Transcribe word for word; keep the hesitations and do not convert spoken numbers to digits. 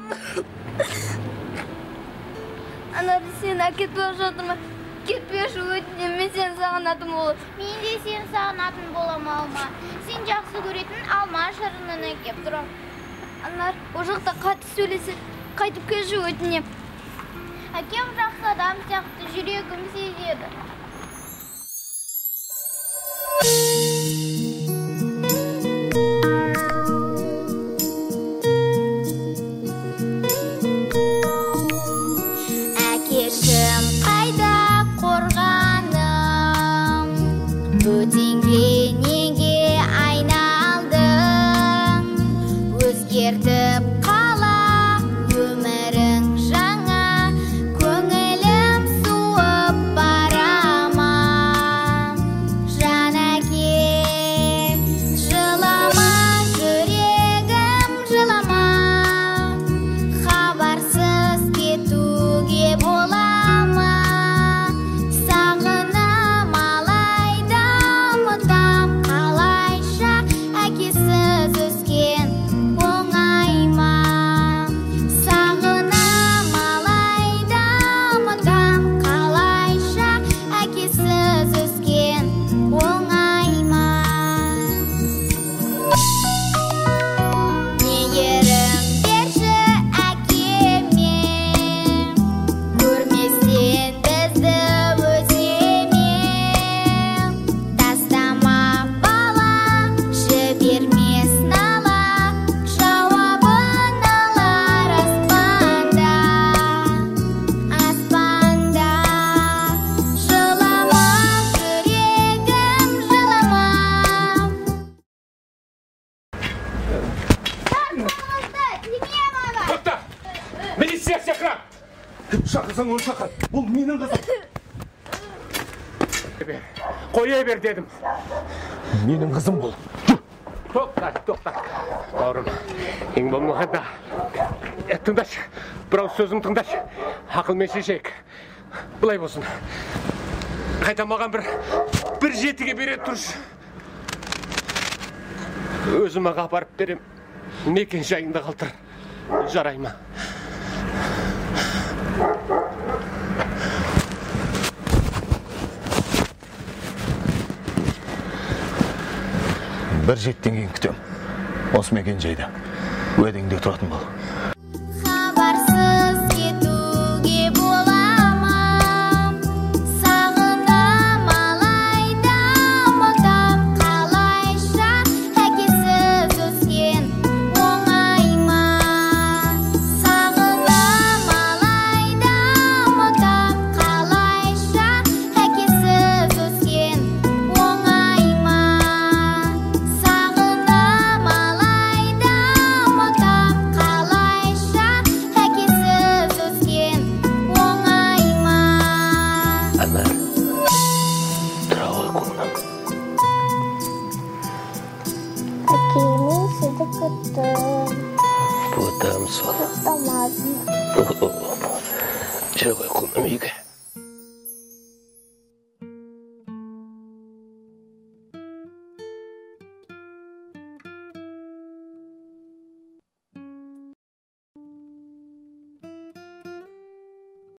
Ana sen aketip yaşadırma. Ketpеш өтінем, мен сен сағынатын болып. Мен де сен сағынатын болам алма. Сен жақсы көретін алма шырынын әкеп тұрам. Анар, о жақта қатты сөйлесе, қайтып келші өтінем. Әкем жақсы адам сияқты жүрегім сезеді. Әкешім қайда қорғаным, бөтенге неге айналдың, өзгертіп қала өмірің жаңа, көңілім суып барама. Жан әке, жылама, жүрегім жылама, хабарсыз кетуге болама. Сағынам алайда ұмытам қалайша, әкесіз өскен оңай ма. Сағынам алайда ұмытам қалайша, әкесіз өскен оңай ма. Мейірім берші әкеме, көрместен бізді өземе. Тастама бала, жібермес нала, жауабын алар аспанда. Аспанда жылама, жүрегім жылама. Тоқта! Милиция шақыр! Шақырсаң оны шақыр. Бұл менің қызым. Қоя бер дедім. Менің қызым бұл. Тоқта, тоқта. Бауырым, ең болмағанда. Тыңдашы, бірау сөзім тыңдашы. Ақылмен шешейік. Бұлай болсын. Қайта маған бір бір жетіге бере тұршы. Өзім аға апарып берем. Мекен жайында қалтыр. Жарай ма? Бір жеттен кейін күтем. Осы мекен жайда. Уәдеңде тұратын бол. Хабарсыз кетуге болама. Сағынам алайда ұмытам қалайша, әкесіз өскен оңай ма. Сағынам алайда ұмытам қалайша, әкесіз өскен оңай ма. Сағынам алайда ұмытам қалайша, әкесіз өскен оңай ма. Әмір, тұра ғой қолынан. Әке, мен сізді күттім. Бұтам сол. Тамадым. Жүр ғой қолынан үйге.